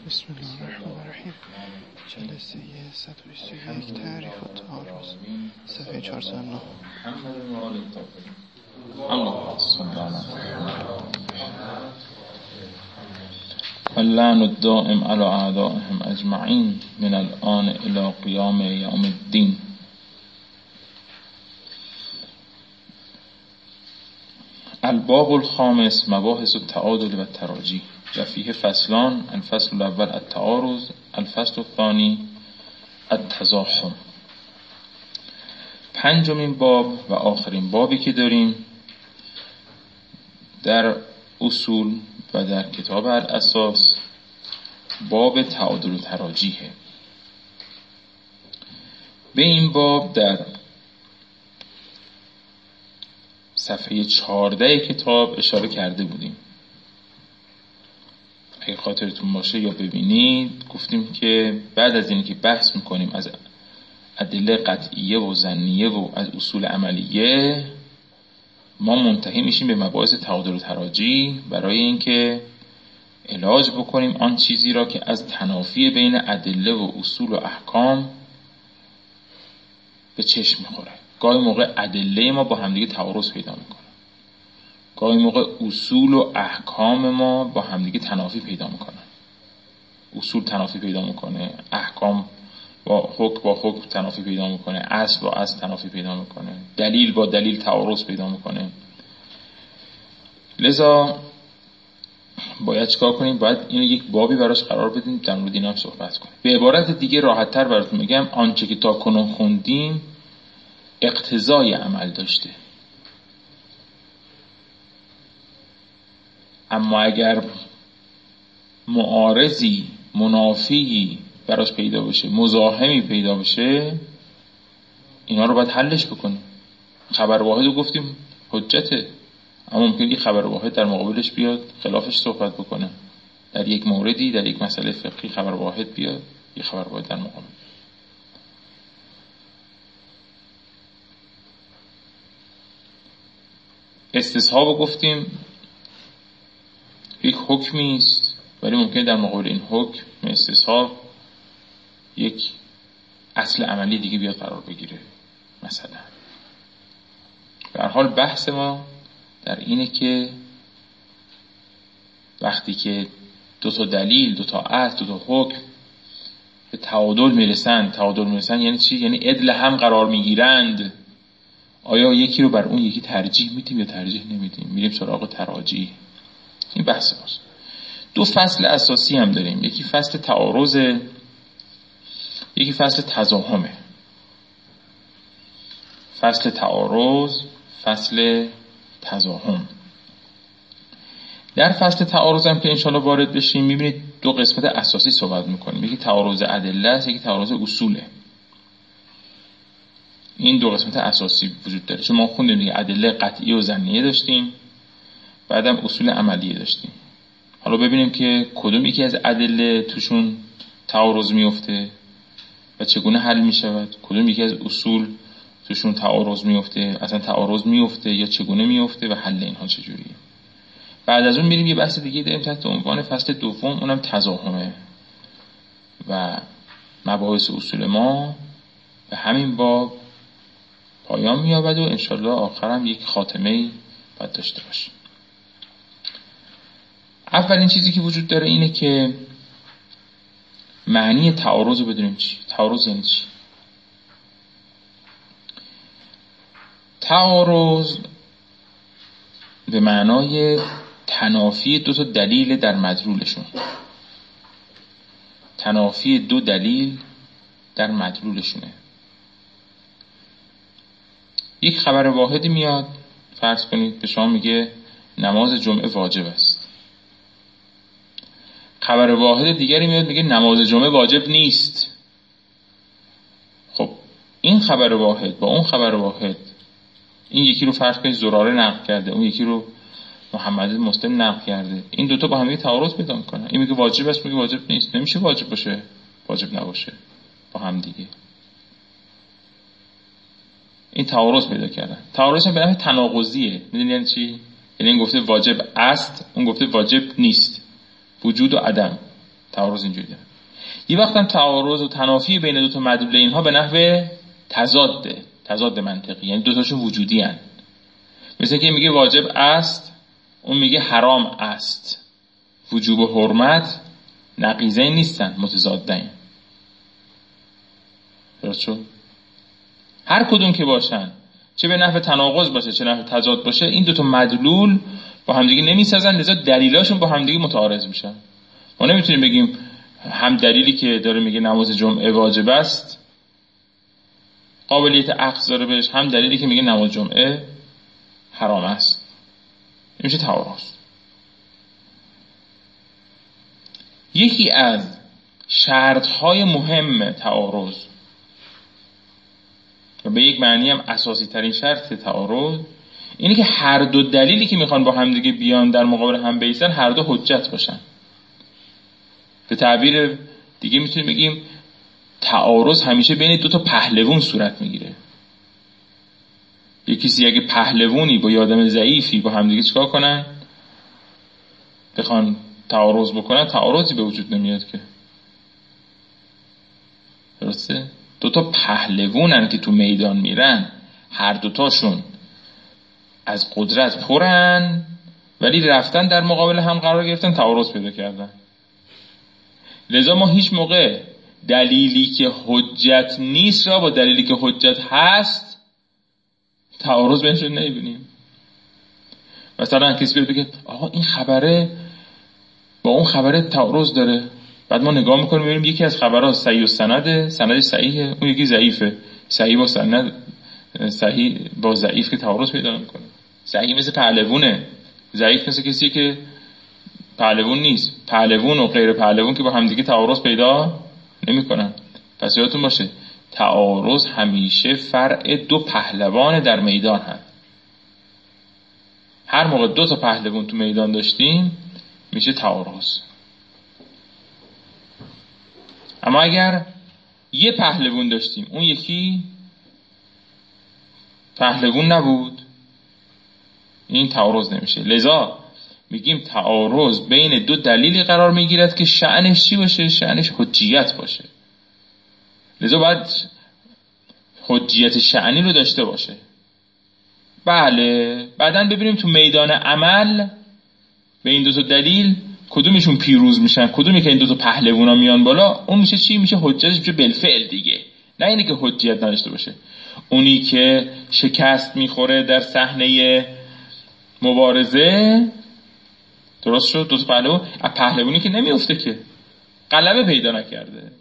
بسم الله الرحمن الرحیم. جلسه 121 تعریف و تعارض، صفحه 409. اللعن الدائم على اعدائهم اجمعین من الان الى قیام یوم الدین. الباب الخامس مباحث التعادل و التراجی و فیه فصلان: الفصل الاول التعارض، الفصل الثانی التزاحم. پنجمین باب و آخرین بابی که داریم در اصول و در کتاب الاساس باب تعادل و تراجیه. به این باب در صفحه 14 کتاب اشاره کرده بودیم. اگه خاطرتون باشه یا ببینید، گفتیم که بعد از اینکه بحث میکنیم از ادله قطعیه و ظنیه و از اصول عملیه، ما منتهی میشیم به مباحث تعادل و تراجی برای اینکه علاج بکنیم آن چیزی را که از تنافی بین ادله و اصول و احکام به چشم میخوره. گاهی موقع ادله ما با همدیگه تعارض پیدا میکنه، گاهی موقع اصول و احکام ما با همدیگه تنافی پیدا میکنن. اصول تنافی پیدا میکنه، احکام با حکم تنافی پیدا میکنه، اصل با اصل تنافی پیدا میکنه، دلیل با دلیل تعارض پیدا میکنه. لذا باید چیکار کنیم؟ باید اینو یک بابی براش قرار بدیم، در مورد اینا هم صحبت کنیم. به عبارت دیگه راحت‌تر براتون میگم، آنچه که تا کنون خوندیم اقتضای عمل داشته، اما اگر معارضی، منافی براش پیدا بشه، مزاحمی پیدا بشه، اینا رو باید حلش بکنیم. خبر واحد رو گفتیم حجته، اما ممکنه خبر واحد در مقابلش بیاد خلافش صحبت بکنه. در یک موردی، در یک مسئله فقهی خبر واحد بیاد، یک خبر واحد در مقابل. استصحاب گفتیم یک حکمی است، ولی ممکنه در مقابل این حکم استصحاب یک اصل عملی دیگه بیاد قرار بگیره. مثلا به هر حال بحث ما در اینه که وقتی که دو تا دلیل، دو تا اصل، دو تا حکم به تعادل میرسن یعنی چی؟ یعنی عدل هم قرار میگیرند، آیا یکی رو بر اون یکی ترجیح میدیم یا ترجیح نمیدیم؟ میریم سراغ تراجیح. این بحث ماست. دو فصل اساسی هم داریم، یکی فصل تعارض، یکی فصل تزاحمه. فصل تعارض، فصل تزاحم. در فصل تعارض هم که انشاءالله وارد بشیم، میبینید دو قسمت اساسی صحبت میکنیم، یکی تعارض ادله است، یکی تعارض اصوله. این دو قسمت اساسی وجود داره. چون ما خوندیم دیگه، ادله قطعی و ظنیه داشتیم، بعدم اصول عملیه داشتیم. حالا ببینیم که کدوم یکی از ادله توشون تعارض میفته و چگونه حل میشود، کدوم یکی از اصول توشون تعارض میفته، اصلا تعارض میفته یا چگونه میفته و حل اینها چجوریه. بعد از اون میریم یه بحث دیگه داریم تحت عنوان فصل دوم، اونم تزاحمه و مباحث اصول ما به همین باب پایان میابد و انشالله آخرم یک خاتمه‌ای باید داشته باشیم. اولین چیزی که وجود داره اینه که معنی تعارض رو بدونیم چی. تعارض یعنی چی؟ تعارض به معنای تنافی دو تا دلیل در مدلولشون. تنافی دو دلیل در مدلولشونه. یک خبر واحدی میاد، فرض کنید به شما میگه نماز جمعه واجب است. خبر واحد دیگری میاد میگه نماز جمعه واجب نیست. خب این خبر واحد با اون خبر واحد، این یکی رو فرض کنید زراره نقل کرده، اون یکی رو محمد مسلم نقل کرده، این دوتا با هم دیگه تعارض پیدا میکنن. این میگه واجب است، میگه واجب نیست. نمیشه واجب باشه واجب نباشه با هم دیگه. این تعارض پیدا کردن. تعارض هم به نحو تناقضیه. میدونی یعنی چی؟ یعنی این گفته واجب است، اون گفته واجب نیست. وجود و عدم. تعارض اینجوری داره. یه وقت هم تعارض و تنافی بین دو تا مدلول اینها به نحو تضاد منطقی، یعنی دو تاشون وجودی هن. مثل که میگه واجب است، اون میگه حرام است. وجوب و حرمت نقیضین نیستن، متضادین. درست شد؟ هر کدوم که باشن، چه به نحو تناقض باشه چه نحو تضاد باشه، این دو تا مدلول با همدیگه نمیسازن، لذا دلیلاشون با همدیگه متعارض میشن. ما نمیتونیم بگیم هم دلیلی که داره میگه نماز جمعه واجب است قابلیت عکس داره بهش، هم دلیلی که میگه نماز جمعه حرام است. این میشه تعارض. یکی از شرطهای مهم تعارض و به یک معنی هم اساسی ترین شرط تعارض اینه که هر دو دلیلی که میخوان با هم دیگه بیان در مقابل هم بیستن هر دو حجت باشن. به تعبیر دیگه میتونیم بگیم تعارض همیشه بین دو تا پهلوون صورت میگیره. یک کسی اگه پهلوونی با یه آدم ضعیفی با هم دیگه چیکار کنن؟ بخوان تعارض بکنن، تعارضی به وجود نمیاد که. درسته؟ دو تا پهلوونن که تو میدان میرن، هر دوتاشون از قدرت پرن، ولی رفتن در مقابل هم قرار گرفتن، تعارض پیدا کردن. لذا ما هیچ موقع دلیلی که حجت نیست را با دلیلی که حجت هست تعارض بینشون نمیبینیم. مثلا کسی بگه آقا این خبره با اون خبره تعارض داره، بعد ما نگاه میکنیم میبینیم یکی از خبرها صحیح و سندش صحیحه، اون یکی ضعیفه. صحیح با سند، صحیح با ضعیف که تعارض پیدا نمیکنه. صحیح مثل پهلوونه، ضعیف مثل کسی که پهلوون نیست. پهلوون و غیر پهلوون که با همدیگه تعارض پیدا نمیکنن. پس یادتون باشه تعارض همیشه فرع دو پهلوان در میدان هست. هر موقع دو تا پهلوان تو میدان داشتیم میشه تعارض. اما اگر یه پهلوان داشتیم اون یکی پهلوان نبود، این تعارض نمیشه. لذا میگیم تعارض بین دو دلیلی قرار میگیرد که شأنش چی باشه؟ شأنش حجیت باشه. لذا باید حجیت شأنی رو داشته باشه. بله، بعدن ببینیم تو میدان عمل به این دو تا دلیل کدومشون پیروز میشن، کدومی که این دو تا پهلوونا میان بالا، اون میشه چی؟ میشه حجتش میشه بالفعل دیگه. نه اینی که حجیت نداشته باشه. اونی که شکست میخوره در صحنه مبارزه، درست شد، دو تا پهلوانی که نمیفته که غلبه پیدا نکرده.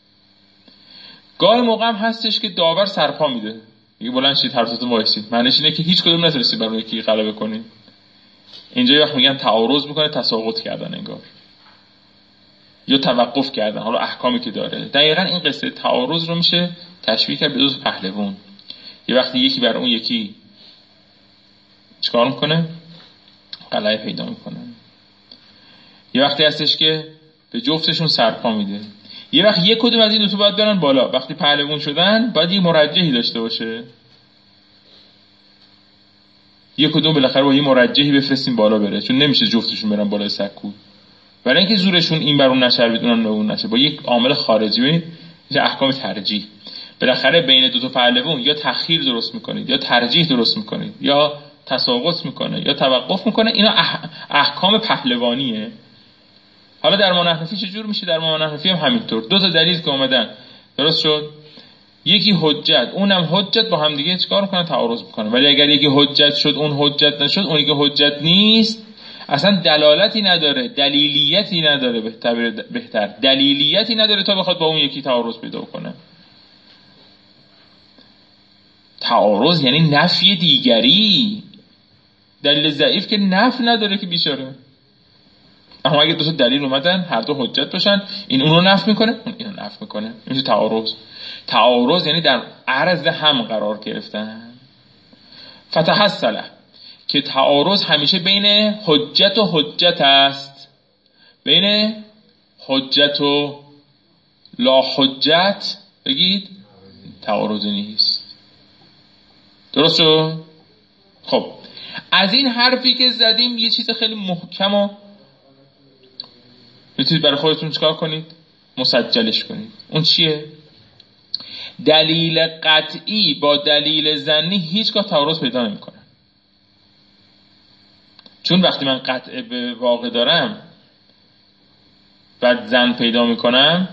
گاهی موقع هم هستش که داور سرپا میده، میگه بلند شید هر دوتون وایسید. معنیش اینه که هیچ کدوم نتونستید بر اون یکی غلبه کنید. اینجا یه وقت میگن تعارض میکنه، تساقط کردن انگار، یا توقف کردن. حالا احکامی که داره دقیقاً این قصه تعارض رو میشه تشبیه کرد به دو پهلوان. یه وقتی یکی بر اون یکی چیکار میکنه؟ غلبه پیدا میکنه. یه وقتی هستش که به جفتشون سرپا میده. یه وقت یک کدوم از این دو تا باید برن بالا. وقتی پهلوان شدن باید یه مرجحی داشته باشه. یک کدوم بالاخره با یه مرجحی بفرستیم بالا بره، چون نمیشه جفتشون برن بالای سکو. برای اینکه زورشون این بر اون نشه اونم اون نشه، با یک عامل خارجی میشه احکام ترجیح. بالاخره بین دو تا پهلوان یا تأخیر درست میکنید یا ترجیح درست میکنید یا تساقط میکنه یا توقف میکنه. اینا احکام پهلوانیه. حالا در منحنفی چجور میشه؟ در منحنفی هم همینطور. دو تا دلیل که اومدن درست شد، یکی حجت اونم حجت، با هم دیگه چیکار میکنن؟ تعارض میکنن. ولی اگر یکی حجت شد اون حجت نشد، اونی که حجت نیست اصلا دلالتی نداره، دلیلیتی نداره، بهتر دلیلیتی نداره تا بخواد با اون یکی تعارض پیدا کنه. تعارض یعنی نفی دیگری. دلیل ضعیف که نفی نداره که بیچاره. اما اگه دو تا دلیل اومدن هر دو حجت باشن، این اونو نفی میکنه اون اینو نفی میکنه، میشه تعارض. تعارض یعنی در عرض هم قرار گرفتن. فتحصله که تعارض همیشه بین حجت و حجت است. بین حجت و لا حجت بگید تعارضی نیست. درست شد؟ خب از این حرفی که زدیم یه چیز خیلی محکم و میتونید برای خودتون چیکار کنید؟ مسجلش کنید. اون چیه؟ دلیل قطعی با دلیل ظنی هیچگاه تعارض پیدا نمیکنه. چون وقتی من قطع به واقع دارم بعد ظن پیدا میکنم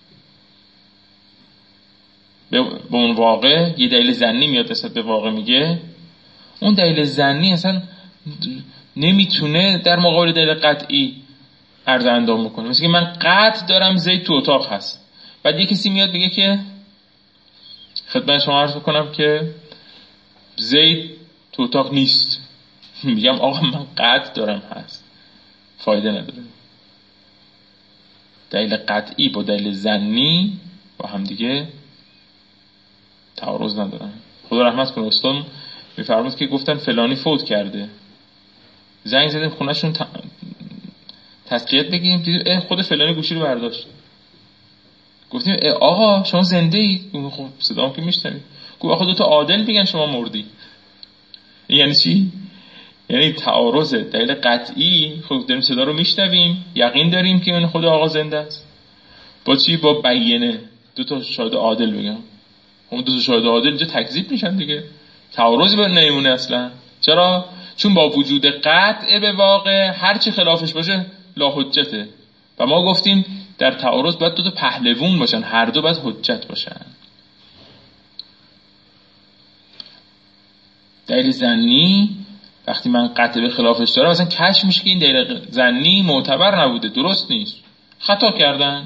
به اون واقع یه دلیل ظنی میاد نسبت به واقع میگه، اون دلیل ظنی اصلا نمیتونه در مقابل دلیل قطعی عرض اندام بکنه. مثل که من قطع دارم زید تو اتاق هست، بعد یه کسی میاد بگه که خدمت شما عرض بکنم که زید تو اتاق نیست، میگم آقا من قطع دارم هست، فایده نداره. دلیل قطعی با دلیل ظنی با هم دیگه تعارض ندارن. خدا رحمت کنه استاد میفرمود که گفتن فلانی فوت کرده، زنگ زدیم خونهشون تسلیت بگیم، دیدیم خود فلانی گوشی رو برداشت. گفتیم آقا شما زنده اید؟ خب صدام که میشنوید. گفت آقا 2 عادل میگن شما مردی. یعنی چی؟ یعنی تعارض دلیل قطعی، خب داریم صدا رو میشنویم، یقین داریم که این خود آقا زنده است، با چی؟ با بیینه 2 شاهد عادل بگم. اون 2 شاهد عادل اینجا تکذیب میشن دیگه، تعارضی به نمیمونه اصلا. چرا؟ چون با وجود قطع به واقع هر چی خلافش باشه لا حجته، و ما گفتیم در تعارض باید 2 پهلوون باشن، هر دو باید حجت باشن. دلیل ظنی وقتی من قطع به خلافش دارم مثلا کشف میشه که این دلیل ظنی معتبر نبوده، درست نیست، خطا کردن.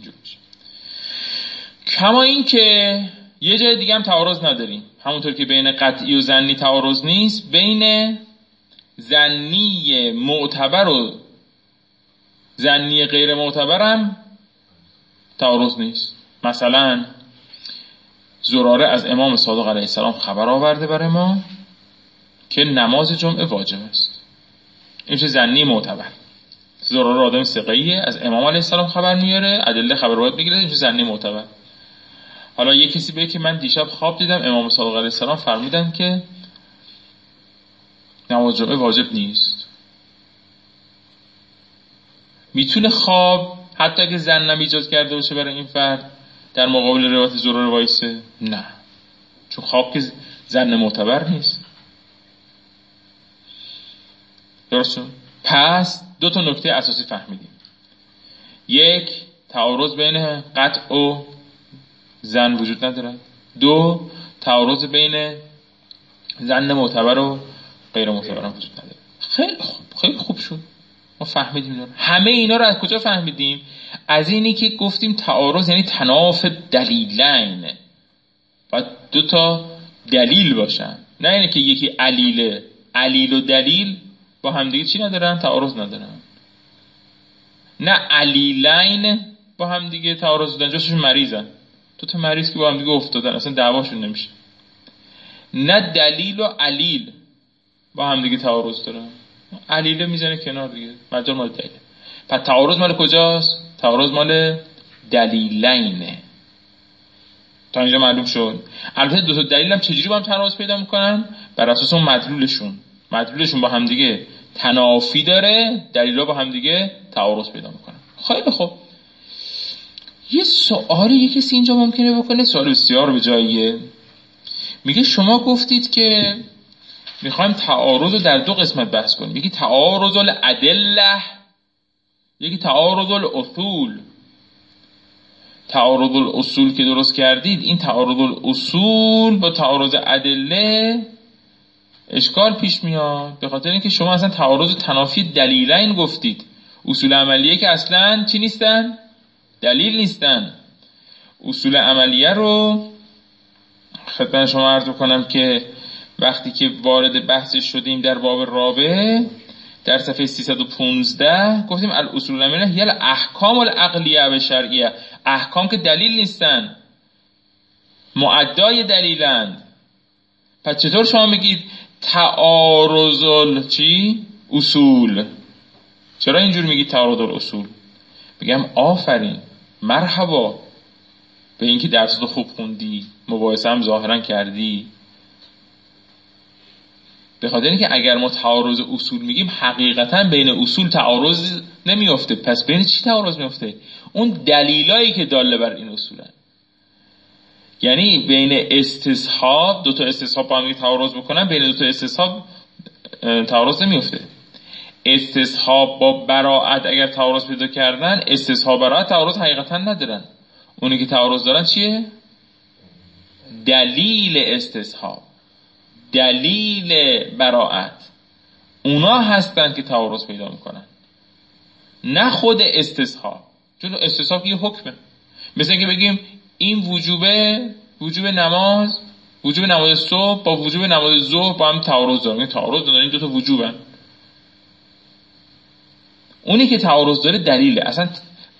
کما این که یه جای دیگه هم تعارض نداریم، همونطور که بین قطعی و ظنی تعارض نیست، بین ظنی معتبر و ظنی غیر معتبر هم تعارض نیست. مثلا زراره از امام صادق علیه السلام خبر آورده برای ما که نماز جمعه واجب است، این چه ظنی معتبر. زراره آدم ثقه‌ایه، از امام علیه السلام خبر میاره، ادله خبر روایت میگیره، این چه ظنی معتبر. حالا یه کسی بگه که من دیشب خواب دیدم امام صادق علیه السلام فرمودن که نماز جمعه واجب نیست. میتونه خواب حتی اگه ظن ایجاد کرده باشه برای این فرد در مقابل روایت زراره وایسه؟ نه، چون خواب که ظن معتبر نیست. درسته؟ پس 2 نکته اساسی فهمیدیم. 1 تعارض بین قطع و ظن وجود نداره. 2 تعارض بین ظن معتبر و غیر معتبر هم وجود نداره. خیلی خوب شد، ما فهمیدیم. همه اینا رو از کجا فهمیدیم؟ از اینی که گفتیم تعارض یعنی تناف دلیلین، باید 2 دلیل باشن، نه اینه که یکی علیله. علیل و دلیل با همدیگه چی ندارن؟ تعارض ندارن. نه علیلین با همدیگه تعارض دارن، جاشون مریضن، 2 مریض که با همدیگه افتادن اصلا دعواشون نمیشه. نه دلیل و علیل با همدیگه تعارض دارن، علیله میزنه کنار دیگه، مجال مال دلیل. پس تعارض مال کجاست؟ تعارض مال دلیلینه. تا اینجا معلوم شد. البته 2 دلیل هم چجوری با هم تعارض پیدا میکنن؟ بر اساس اون مدلولشون با هم دیگه تنافی داره، دلیلا با هم دیگه تعارض پیدا میکنن. خیلی خوب، یه سوالی یه کسی اینجا ممکنه بکنه، سوال بسیار به جاییه. میگه شما گفتید که میخوایم تعارض رو در 2 قسمت بحث کنیم، یکی تعارض الادله، یکی تعارض الاصول. تعارض الاصول که درست کردید، این تعارض الاصول با تعارض ادله اشکال پیش میاد، به خاطر اینکه شما اصلا تعارض تنافی دلیلین گفتید، اصول عملیه که اصلا چی نیستن؟ دلیل نیستن. اصول عملیه رو خدمت شما عرض کنم که وقتی که وارد بحثش شدیم در باب رابع در صفحه 315 گفتیم الاصول العملیه هی الاحکام العقلیه و شرعیه، احکام که دلیل نیستن، معدای دلیلند. پس چطور شما میگید تعارض چی؟ اصول؟ چرا اینجور میگید تعارض الاصول؟ بگم آفرین، مرحبا به اینکه درست خوب خوندی، مباحثه هم ظاهرا کردی. به خاطر اینکه اگر ما تعارض اصول میگیم حقیقتا بین اصول تعارض نمیفته. پس بین چی تعارض میفته؟ اون دلیلایی که داله بر این اصولن. یعنی بین استصحاب، دو تا استصحاب با هم تعارض بکنن، بین دو تا استصحاب تعارض نمیفته. استصحاب با براءت اگر تعارض پیدا کردن، استصحاب براءت تعارض حقیقتا ندارن. اونی که تعارض دارن چیه؟ دلیل استصحاب، دلیل براءت، اونا هستن که تعارض پیدا میکنن، نه خود استصحاب. چون استصحاب یه حکمه. مثل اینکه بگیم این وجوب نماز صبح با وجوب نماز ظهر با هم تعارض دارن. تعارض دارن، این دو تا وجوبن. اونی که تعارض داره دلیله. اصلا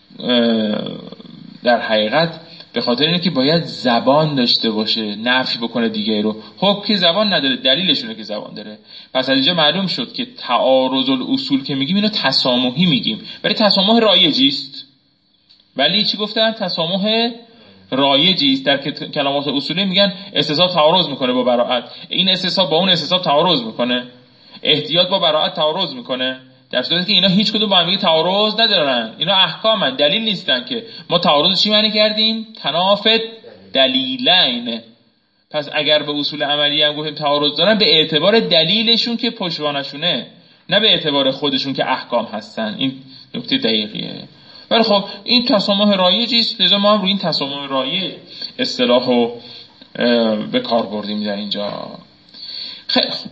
در حقیقت به خاطر اینه که باید زبان داشته باشه نفی بکنه دیگه رو. حکم که زبان نداره، دلیلشونه که زبان داره. پس از اینجا معلوم شد که تعارض الاصول که میگیم اینو تسامحی میگیم، ولی تسامح رایجی است. ولی چی گفتن؟ تسامح رایجی است. در کلمات اصولی میگن استصحاب تعارض میکنه با براءت، این استصحاب با اون استصحاب تعارض میکنه، احتیاط با براءت تعارض میکنه، در صورتی که اینا هیچ کدوم با هم تعارض ندارن. اینا احکامن، دلیل نیستن. که ما تعارض چی معنی کردیم؟ تنافت دلیلین. پس اگر به اصول عملی هم گفتیم تعارض دارن، به اعتبار دلیلشون که پشتوانشونه، نه به اعتبار خودشون که احکام هستن. این نکته دقیقیه. ولی خب این تسامح رایجی است، لذا ما هم روی این تسامح رایج اصطلاحو به کار بردیم در اینجا. خیلی خوب،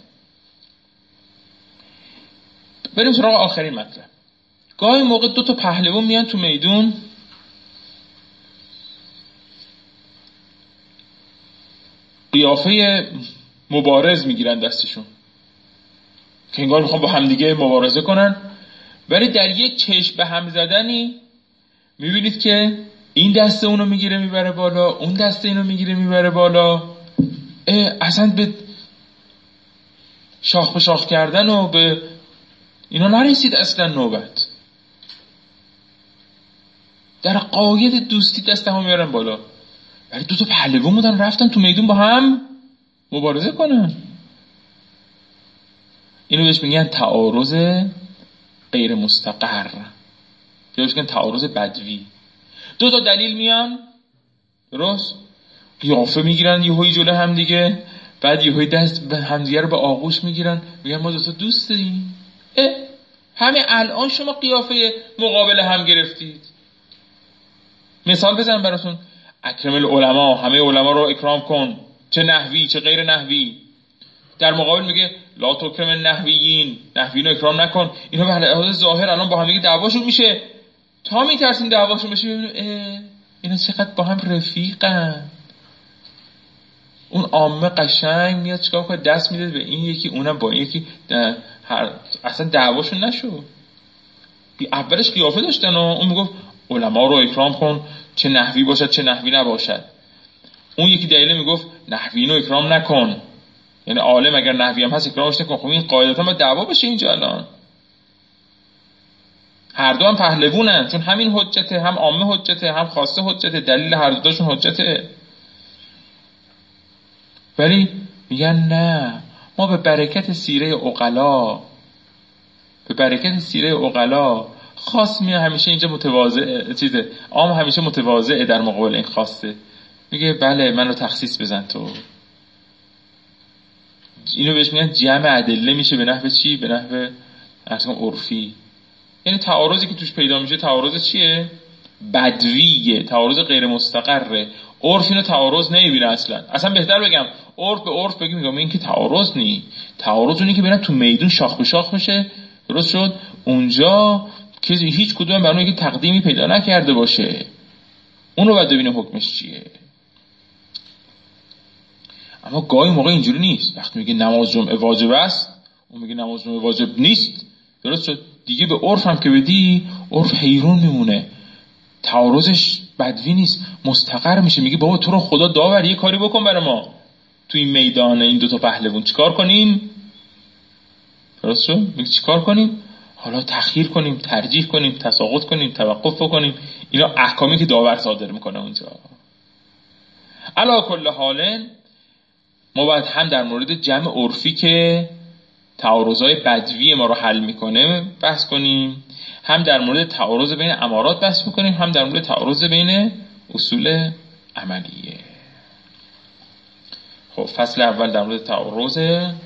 بریم سراغ آخرین مطلب. گاهی موقع دو تا پهلوان میان تو میدون، قیافه مبارز میگیرن دستشون که انگار میخوان با همدیگه مبارزه کنن، ولی در یک چشم به هم زدنی میبینید که این دسته اونو میگیره میبره بالا، اون دسته اینو میگیره میبره بالا. اصلا به شاخ به شاخ کردن و به اینا نرسید اصلا نوبت. در قاید دوستی دست هم میارن بالا، ولی دو تا پهلوان بودن رفتن تو میدون با هم مبارزه کنن. اینو بهش میگن تعارض غیر مستقر، یا بهش میگن تعارض بدوی. دو تا دلیل میان، درست قیافه میگیرن یهویی جلو هم دیگه، بعد یهویی دست به همدیگه رو به آغوش میگیرن، میگن ما دو تا دوست داریم. همین الان شما قیافه مقابل هم گرفتید. مثال بزنم براتون. اکرم العلماء، همه علما رو اکرام کن، چه نحوی چه غیر نحوی. در مقابل میگه لا تکرم النحویین، نحویین رو اکرام نکن. اینا به لحاظ ظاهر الان با هم دیگه دعواشون میشه، تا میترسیم دعواشون بشه. ببینیم اینا چقدر با هم رفیقن. اون عامه قشنگ میاد چیکار کنه؟ دست میده به این یکی، اونم با این یکی، اصلا دعواشون نشو. اولش قیافه داشتن و اون میگفت علما رو اکرام کن، چه نحوی باشد چه نحوی نباشد. اون یکی دلیل میگفت نحوی رو اکرام نکن، یعنی عالم اگر نحوی هم هست اکرامش نکن. خب این قاعدتا ما دعوا بشه اینجا الان. هر دو هم پهلوونن، چون همین حجته، هم عامه حجته هم خاصه حجته، دلیل هر دوشون حجته. ولی میگن نه، ما به برکت سیره عقلا، به برکت سیره عقلا، خاص میاد همیشه اینجا متواضع، چیزه عام همیشه متواضعه در مقابل این خاصه. میگه بله منو تخصیص بزن تو. اینو بهش میگن جمع ادله میشه به نحو چی؟ به نحو اصلا عرفی. یعنی تعارضی که توش پیدا میشه تعارض چیه؟ بدویه، تعارض غیر مستقره. عرف اینو تعارض نمیبینه اصلا بهتر بگم عرف به عرف بگیم، میگم این که تعارض نی. تعارض اونی که برن تو میدون شاخ به شاخ بشه، درست شد؟ اونجا کسی هیچ کدوم برای اون تقدیمی پیدا نکرده باشه، اون رو باید ببینه حکمش چیه. اما گاهی موقع اینجوری نیست. وقتی میگه نماز جمعه واجب است، اون میگه نماز جمعه واجب نیست، درست شد؟ دیگه به عرف هم که بدی، عرف حیرون میمونه، تعارضش بدوی نیست، مستقر میشه. میگه بابا تو رو خدا داور یه کاری بکن برای ما تو این میدان این دوتا پهلوان، چیکار کنیم؟ درست شد؟ میگه چیکار کنیم؟ حالا تخییر کنیم، ترجیح کنیم، تساقط کنیم، توقف بکنیم. اینا احکامی که داور صادر میکنه اونجا. علا کل حال ما باید هم در مورد جمع عرفی که تعارضهای بدوی ما رو حل میکنه بحث کنیم، هم در مورد تعارض بین امارات بحث میکنیم، هم در مورد تعارض بین اصول عملیه. خب فصل اول در مورد تعارض،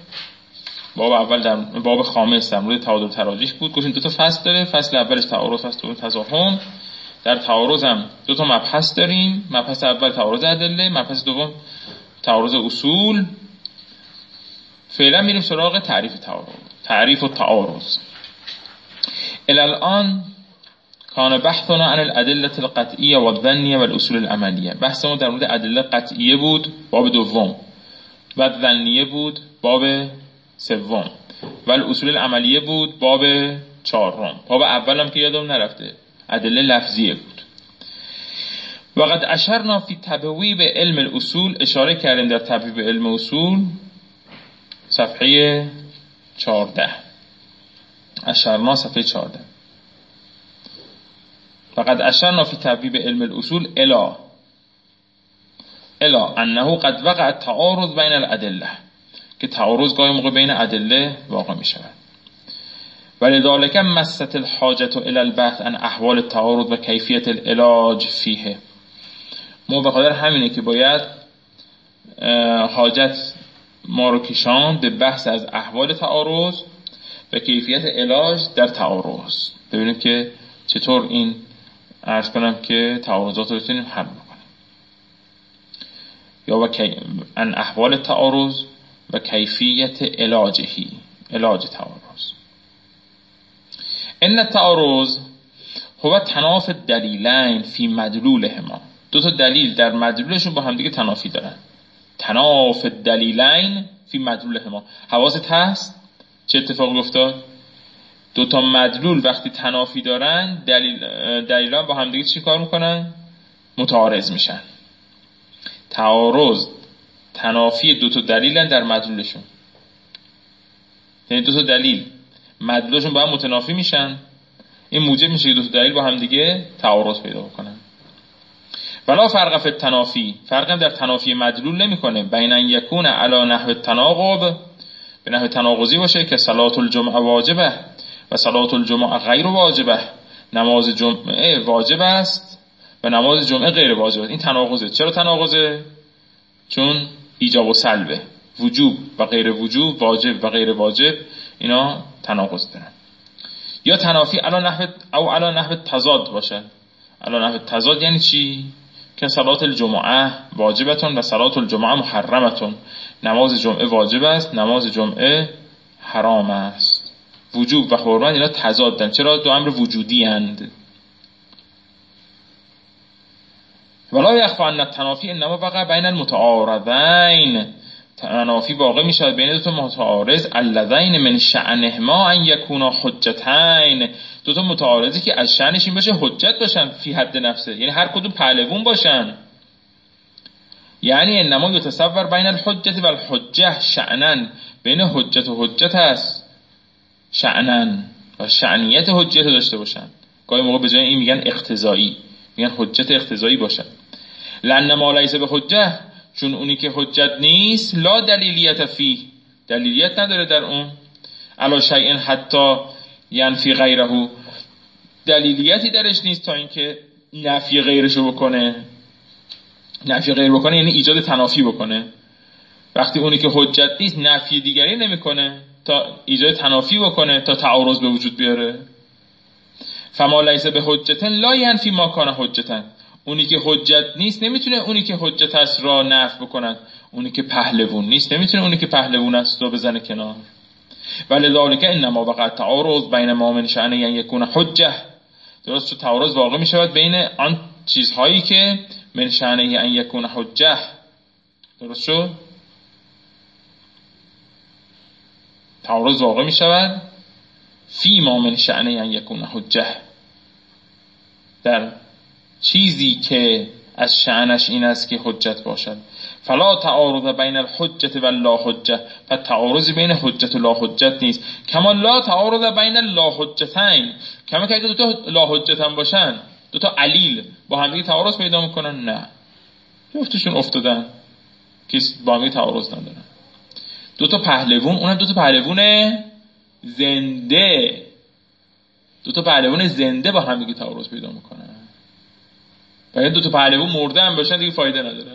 باب خامس در مورد تعادل تراجیح بود. گفتیم 2 تا فصل داره، فصل اولش تعارض، فصل دوم تزاحم. در تعارض هم 2 تا مبحث داریم، مبحث اول تعارض ادله، مبحث دوم تعارض اصول. فعلا میریم سراغ تعریف التعارض. الان کان بحثنا عن الادله القطعیه و الظنیه و الاصول العملیه. بحثمون در مورد ادله قطعیه بود، باب دوم، و ظنیه بود، باب سوم، و الاصول العملیه بود، باب چهارم. باب اولم که یادم نرفته ادله لفظیه بود. وقد اشرنا فی تبویب علم الاصول، اشاره کردیم در تبویب علم اصول صفحه 14. اشرنا صفحه 14. فقد اشرنا فی تبویب علم الاصول الی انه قد وقع التعارض بین الادله، که تعارض گاهی موقع بین ادله واقع می شود. ولذلك مست الحاجة الى البحث عن احوال التعارض و کیفیت العلاج فیه. ما به خاطر همینه که باید حاجت ما رو کشان به بحث از احوال تعارض و کیفیت علاج در تعارض، ببینیم که چطور این عرض کنم که تعارضات رو بتونیم حل بکنیم. یا عن احوال تعارض و کیفیت علاج تعارض. ان التعارض هو تناف الدلیلین فی مدلولهما. 2 تا دلیل در مدلولشون با هم دیگه تنافی دارن. تناف الدلیلین فی مدلولهما. حواست هست چه اتفاقی افتاد؟ 2 تا مدلول وقتی تنافی دارن، دلیلان با هم دیگه چی کار میکنن؟ متعارض میشن. تعارض تنافی 2 تا دلیلن در مدلولشون، یعنی 2 تا دلیل مدلولشون با هم متنافی میشن، این موجب میشه که 2 تا دلیل با هم دیگه تعارض پیدا کنن. ولا فرق فی التنافی، فرق هم در تنافی مدلول نمیکنه. بین ان یکون علی نحو التناقض، به نحو تناقضی باشه که صلات الجمعه واجبه و صلات الجمعه غیر واجبه، نماز جمعه واجب است و نماز جمعه غیر واجب است. این تناقضه. چرا تناقضه؟ چون ایجاب و سلبه، وجوب و غیر وجوب، واجب و غیر واجب، اینا تناقض دارن. یا تنافی علی نحو تضاد باشه. علی نحو تضاد یعنی چی؟ که صلات الجمعه واجبتون و صلات الجمعه محرمتون، نماز جمعه واجب است، نماز جمعه حرام است. وجوب و حرمت اینا تضادن. چرا؟ 2 امر وجودی اند. ولا یخفی ان التنافی انما وقع بین المتعارضین. تنافی واقع می شود بین 2 تا متعارض اللذین من شأنهما ان یکونا حجتین. 2 تا متعارضی که از شأنش این باشه حجت باشن فی حد نفسه، یعنی هر کدوم پهلوون باشن. یعنی انما یتصور بین الحجت و الحجه شأنن، بین حجت و حجت هست شأنن و شأنیت حجت داشته باشن. گاهی موقع به جای این میگن اقتضایی، میگن حجت اقتضایی باشن. لأن ما لیس به حجه، چون اونی که حجت نیست، لا دلیلیت فی، دلیلیت نداره در اون، علا شیء حتی ینفی غیره، دلیلیتی درش نیست تا اینکه نفی غیرشو بکنه. نفی غیر بکنه یعنی ایجاد تنافی بکنه. وقتی اونی که حجت نیست نفی دیگری نمیکنه تا ایجاد تنافی بکنه، تا تعارض به وجود بیاره. فما لیس به حجتن لا ینفی ما کان حجتن. اونی که حجت نیست نمیتونه اونی که حجت است را نفی بکنن. اونی که پهلوون نیست نمیتونه اونی که پهلوون است رو بزنه کنار. ولذلك انما وقع تعارض بین ما من شأن ان یکون حجه. درست شد، تعارض واقع می شود بین آن چیزهایی که من شأن ان یکون حجه. درست شد، تعارض واقع می شود فی ما من شأن ان یکون حجه، در چیزی که از شأنش این است که حجت باشد. فلا تعارض بین الحجت و لا حجه، تعارضی بین حجت و لا حجت نیست. کما لا تعارض بین لا حجتین، کما که اگه 2 تا لا حجت هم باشن، 2 تا علیل با هم دیگه تعارض پیدا میکنن، نه، جفتشون افتادن که با هم تعارض ندارن. دو تا پهلوون، اونم دو تا پهلوون زنده، دو تا پهلوان زنده با هم دیگه تعارض پیدا میکنن. و دو تا پهلوان مرده هم باشن دیگه فایده نداره،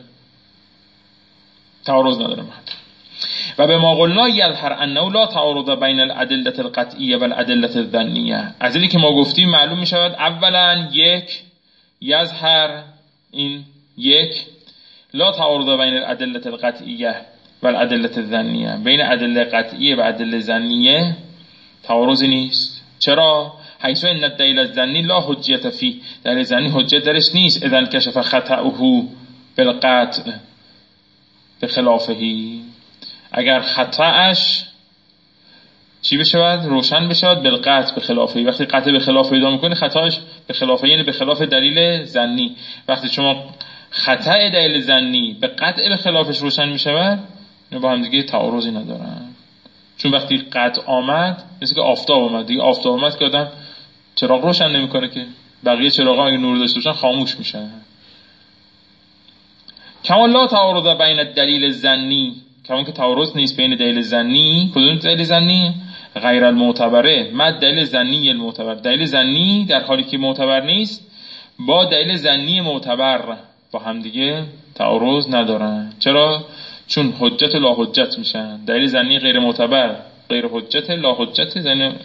تعارض نداره. و به ما قلنا یظهر انه لا تعارض بین الادله القطعیه و الادله الظنیه. از اینی که ما گفتیم معلوم می شود اولا یک یظهر، این یک لا تعارض بین الادله القطعیه و الادله الظنیه، بین ادله قطعیه و ادله ظنیه تعارضی نیست. چرا؟ حیث ان الدلیل الظنی لا حجیت فیه، دلیل ظنی حجت درش نیست. اذا انکشف خطأه بالقطع بخلافهی، اگر خطأش چی بشود؟ روشن بشود. بالقطع بخلافهی، وقتی قطع به خلاف پیدا میکنه خطأش به خلافه، یعنی به خلاف دلیل ظنی. وقتی شما خطأ دلیل ظنی به قطع به خلافش روشن میشود، اینا با هم دیگه تعارضی ندارن. چون وقتی قطع آمد مثل که آفتاب آمد دیگه، آفتاب آمد که آدم چراغ روشن نمیکنه که، بقیه چراغا اگه نور داشته باشن خاموش میشن. کما لا تعارض بین الدلیل الظنی، کما که تعارض نیست بین دلیل ظنی، کدوم دلیل ظنی؟ غیر المعتبره، ما دلیل ظنی المعتبر، دلیل ظنی در حالی که معتبر نیست با دلیل ظنی معتبر با هم دیگه تعارض ندارن. چرا؟ چون حجت لا حجت میشن. دلیل ظنی غیر معتبر غیر حجت، لا حجت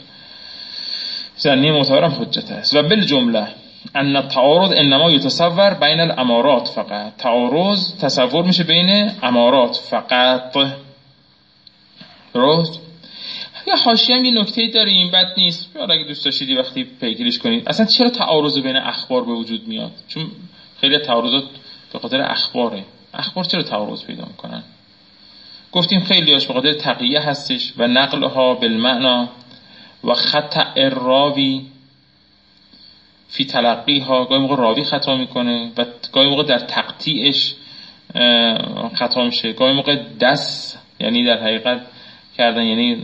ظنی معتبر هم حجت است. و بالجمله ان التعارض انما يتصور بین الامارات فقط، تعارض تصور میشه بین امارات فقط. درست؟ یا حاشیه هم یه نکته داریم، بد نیست اگه دوست داشتید وقتی پیگیریش کنید. اصلا چرا تعارض بین اخبار به وجود میاد؟ چون خیلی تعارضات به خاطر اخباره. اخبار چرا تعارض پیدا میکنن؟ گفتیم خیلیاش به خاطر تقیه هستش و نقلها بالمعنا و خطأ الراوی فی تلقیها. گاهی موقع راوی خطا میکنه و گاهی موقع در تقطیعش خطا میشه. گاهی موقع دست، یعنی در حقیقت کردن، یعنی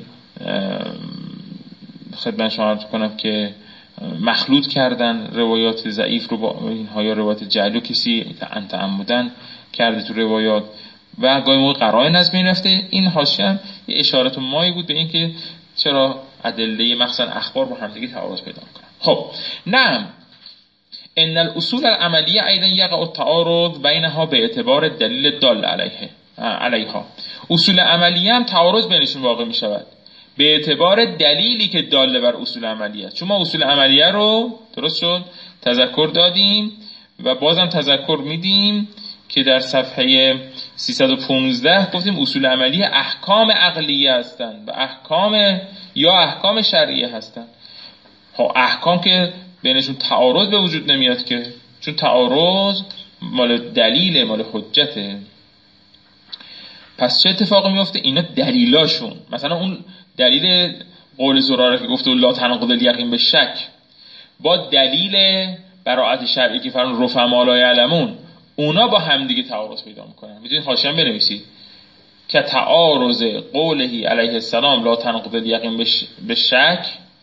خدمت شما عرض کنم که مخلوط کردن روایات ضعیف رو با اینها، یا روایات جعلی کسی تعمدن کرده تو روایات، و گاهی موقع قرائن از بین رفته. این حاشیه هم یه اشارت مایی بود به این که چرا ادله مثلا اخبار با هم دیگه تعارض پیدا میکنن. خب نعم، ان الاصول العملیه ایضا یقع التعارض بینها به اعتبار الدلیل الدال علیها. اصول عملیه هم تعارض بینشون واقع میشود به اعتبار دلیلی که داله بر اصول عملیه. چون ما اصول عملیه رو درست شد تذکر دادیم و بازم تذکر میدیم که در صفحه 315 گفتیم اصول عملیه احکام عقلیه هستند و احکام شرعیه هستند. ها احکام که بینشون تعارض به وجود نمیاد که، چون تعارض مال دلیل، مال حجته. پس چه اتفاقی میفته؟ اینا دلیلاشون، مثلا اون دلیل قول زراره که گفته لا تناقض الیقین به شک با دلیل براءت شرعی که فرمود رفعا لا یعلمون، اونا با هم دیگه تعارض پیدا میکنن. میتونید حاشیه بنویسید که تعارض قوله علیه السلام لا تناقض الیقین به شک،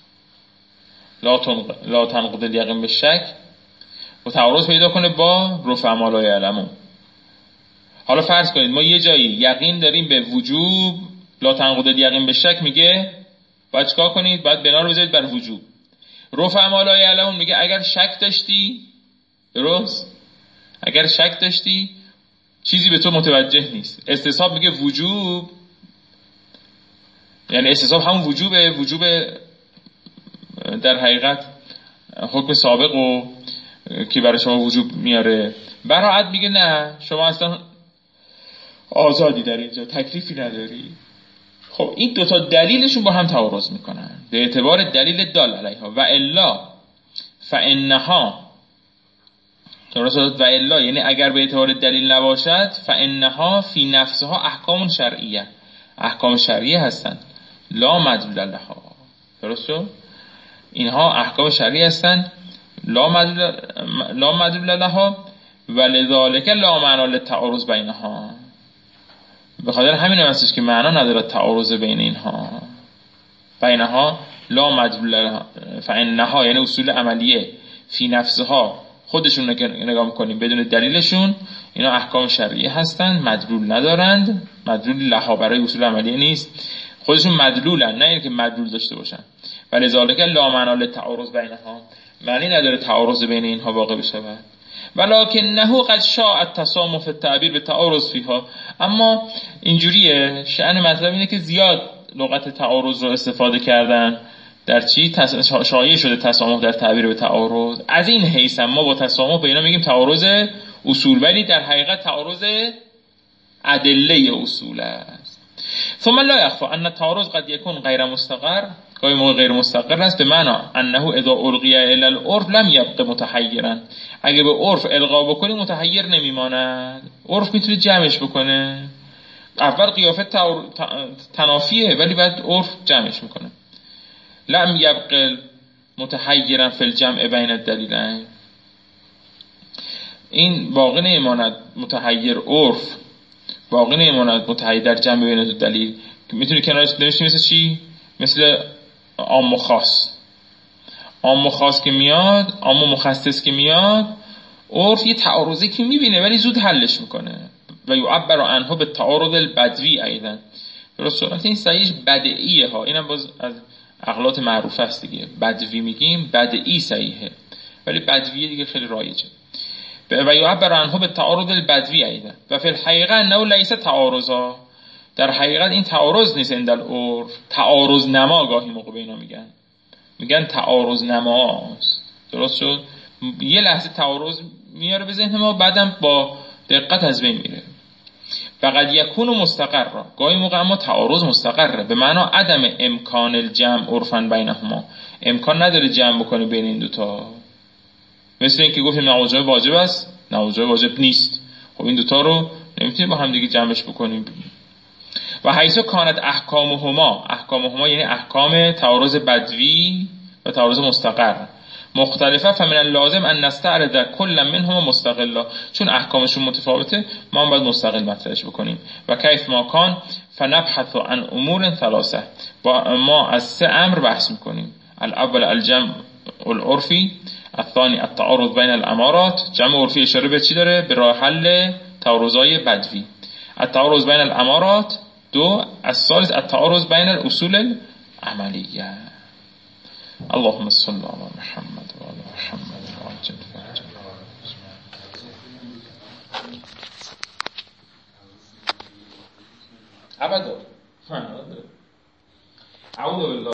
لا تناقض الیقین به شک و تعارض پیدا کنه با رفعا لا یعلمون. حالا فرض کنید ما یه جایی یقین داریم به وجوب، لا تناقض الیقین به شک میگه باید چیکار کنید؟ باید بنا رو بذارید بر وجوب. رفعا لا یعلمون میگه اگر شک داشتی، درست؟ اگر شک داشتی چیزی به تو متوجه نیست. استصحاب میگه وجوب، یعنی استصحاب همون وجوب در حقیقت حکم سابق و که برای شما وجوب میاره. براءت میگه نه، شما اصلا آزادی در اینجا، تکلیفی نداری. خب این دوتا دلیلشون با هم تعارض میکنن به اعتبار دلیل دال علیها. و الا فانها، درست؟ و الا یعنی اگر به اعتبار دلیل نباشد، فانها فی نفسها احکام شرعیه، احکام شرعیه هستند، لا مدلول لها. درست شد؟ اینها احکام شرعی هستند لا مدلول لها ولذالک لا معنا للتعارض بینها. به خاطر همین هستش که معنا نداره تعارض بین اینها. بینها لا مدلول لها، فانها یعنی اصول عملیه، فی نفسها خودشون نگاه میکنیم بدون دلیلشون اینا احکام شرعی هستن، مدلول ندارند، مدلول لها برای اصول عملیه نیست، خودشون مدلولن، نه اینکه مدلول داشته باشن. ولذالک لا معنا للتعارض بینها، معنی نداره تعارض بین اینها واقع بشه. ولکنه قد شاء التسامح فی التعبیر بالتعارض فیها، اما اینجوریه شأن مطلب اینه که زیاد لغت تعارض رو استفاده کردن در چی؟ شایع شده تسامح در تعبیر به تعارض. از این حیث ما با تسامح به اینا میگیم تعارض اصول، ولی در حقیقت تعارض ادله اصول است. ثم لا يخفى ان التعارض قد يكون غیر مستقر، گاهی موقع غیر مستقر است، به معنی انه اذا القی الى العرف لم يبق متحیرا، اگه به عرف القا بکنی متحیر نمیماند، عرف میتونه جمعش بکنه. اول قیافه تنافیه ولی بعد عرف جمعش میکنه. لم يبق متحیرا فی الجمع بین الدلیلین، این باقی نمیماند متحیر، عرف باقی نمیماند متحیر در جمع بین دو دلیل. میتونی کنارش نوشتی مثل چی؟ مثل عام و خاص. عام و خاص که میاد، عام و مخصص که میاد، عرف یه تعارضی که میبینه ولی زود حلش میکنه. و یعبر عنه به تعارض البدوی ایضا. درست، این صحیحش بدعیه ها، اینم باز از اغلاط معروف است دیگه. بدوی میگیم، بدعی صحیحه، ولی بدوی دیگه خیلی رایجه. و یعبر عنه به تعارض البدوی ایضا و فی الحقیقه انه لیس تعارضا، در حقیقت این تعارض نیست. عند العرف تعارض نما، گاهی موقع به اینا میگن تعارض نماست. درست شد؟ یه لحظه تعارض میاره به ذهن ما، بعدم با دقت از بین میره. فقط یکون مستقر، گاهی موقع اما تعارض مستقره، به معنی عدم امکان الجمع عرفا بینهما، امکان نداره جمع بکنه بین این دوتا. مثل اینکه گفتیم نوازهای واجب است، نوازهای واجب نیست، خب این دوتا رو نمیتونیم با هم دیگه جمعش بکنیم. و حیث کانت احکامهما یعنی احکام تعارض بدوی و تعارض مستقر مختلفه، فمن اللازم ان نستعرض کل منهما مستقلا، چون احکامشون متفاوته ما هم باید مستقل مطرحش بکنیم. و کیف ما کان فنبحث عن امور ثلاثه، با ما از سه امر بحث میکنیم. الاول الجمع العرفی، الثانی التعارض بین الامارات، جمع عرفی اشاره به چی داره؟ به راه حل تعارضای بدوی. التعارض بین الامارات، دو الثالث التعارض بین الاصول العملیه. اللهم صل علی محمد و علی محمد و عجل فرجه. ابدا اعوذ بالله